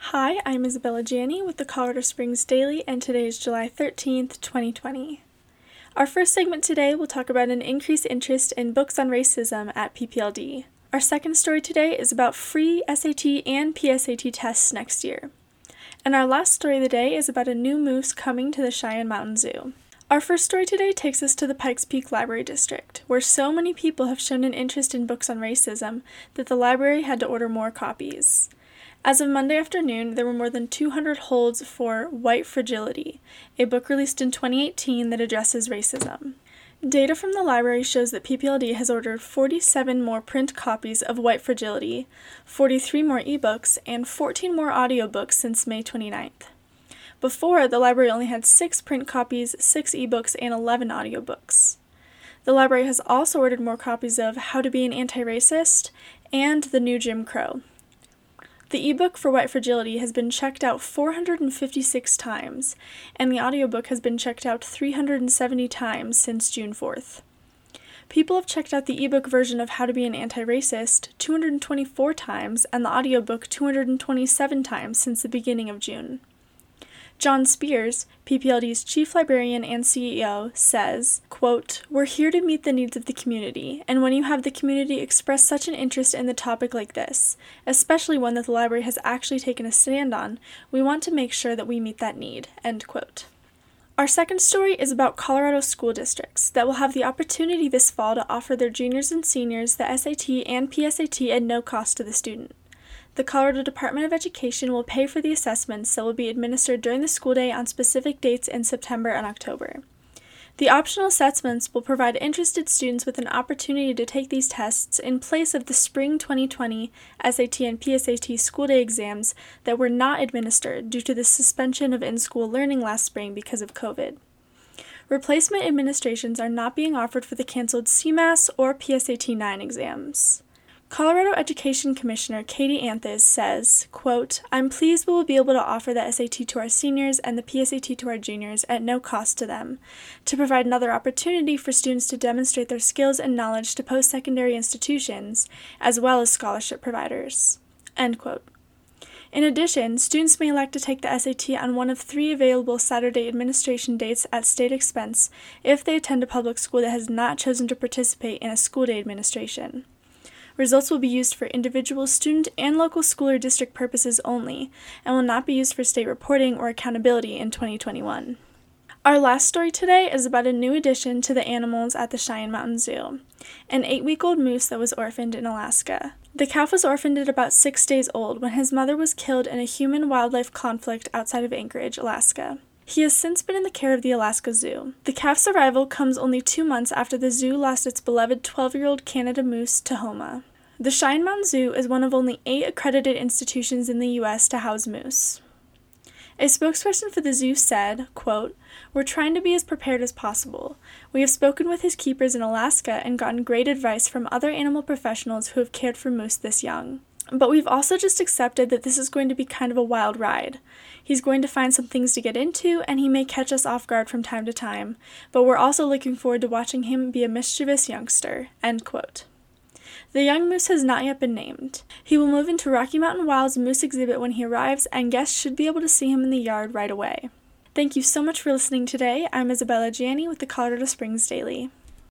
Hi, I'm Isabella Gianni with the Colorado Springs Daily, and today is July 13th, 2020. Our first segment today will talk about an increased interest in books on racism at PPLD. Our second story today is about free SAT and PSAT tests next year. And our last story of the day is about a new moose coming to the Cheyenne Mountain Zoo. Our first story today takes us to the Pikes Peak Library District, where so many people have shown an interest in books on racism that the library had to order more copies. As of Monday afternoon, there were more than 200 holds for White Fragility, a book released in 2018 that addresses racism. Data from the library shows that PPLD has ordered 47 more print copies of White Fragility, 43 more ebooks, and 14 more audiobooks since May 29th. Before, the library only had 6 print copies, 6 ebooks, and 11 audiobooks. The library has also ordered more copies of How to Be an Anti-Racist and The New Jim Crow. The ebook for White Fragility has been checked out 456 times, and the audiobook has been checked out 370 times since June 4th. People have checked out the ebook version of How to Be an Anti-Racist 224 times, and the audiobook 227 times since the beginning of June. John Spears, PPLD's chief librarian and CEO, says, quote, "We're here to meet the needs of the community, and when you have the community express such an interest in the topic like this, especially one that the library has actually taken a stand on, we want to make sure that we meet that need," end quote. Our second story is about Colorado school districts that will have the opportunity this fall to offer their juniors and seniors the SAT and PSAT at no cost to the student. The Colorado Department of Education will pay for the assessments that will be administered during the school day on specific dates in September and October. The optional assessments will provide interested students with an opportunity to take these tests in place of the spring 2020 SAT and PSAT school day exams that were not administered due to the suspension of in-school learning last spring because of COVID. Replacement administrations are not being offered for the canceled CMAS or PSAT 9 exams. Colorado Education Commissioner Katie Anthes says, quote, "I'm pleased we will be able to offer the SAT to our seniors and the PSAT to our juniors at no cost to them, to provide another opportunity for students to demonstrate their skills and knowledge to post-secondary institutions, as well as scholarship providers," end quote. In addition, students may elect to take the SAT on one of 3 available Saturday administration dates at state expense if they attend a public school that has not chosen to participate in a school day administration. Results will be used for individual student and local school or district purposes only, and will not be used for state reporting or accountability in 2021. Our last story today is about a new addition to the animals at the Cheyenne Mountain Zoo, an 8-week-old moose that was orphaned in Alaska. The calf was orphaned at about 6 days old when his mother was killed in a human-wildlife conflict outside of Anchorage, Alaska. He has since been in the care of the Alaska Zoo. The calf's arrival comes only 2 months after the zoo lost its beloved 12-year-old Canada moose to Homa. The Cheyenne Mountain Zoo is one of only 8 accredited institutions in the U.S. to house moose. A spokesperson for the zoo said, quote, "We're trying to be as prepared as possible. We have spoken with his keepers in Alaska and gotten great advice from other animal professionals who have cared for moose this young. But we've also just accepted that this is going to be kind of a wild ride. He's going to find some things to get into, and he may catch us off guard from time to time, but we're also looking forward to watching him be a mischievous youngster," end quote. The young moose has not yet been named. He will move into Rocky Mountain Wild's moose exhibit when he arrives, and guests should be able to see him in the yard right away. Thank you so much for listening today. I'm Isabella Gianni with the Colorado Springs Daily.